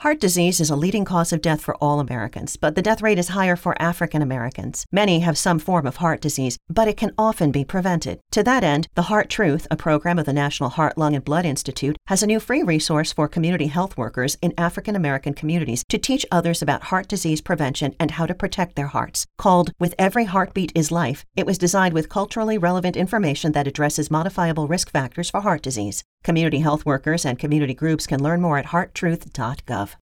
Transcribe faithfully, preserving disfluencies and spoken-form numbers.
Heart disease is a leading cause of death for all Americans, but the death rate is higher for African Americans. Many have some form of heart disease, but it can often be prevented. To that end, The Heart Truth, a program of the National Heart, Lung, and Blood Institute, has a new free resource for community health workers in African American communities to teach others about heart disease prevention and how to protect their hearts. Called With Every Heartbeat is Life, it was designed with culturally relevant information that addresses modifiable risk factors for heart disease. Community health workers and community groups can learn more at heart truth dot gov.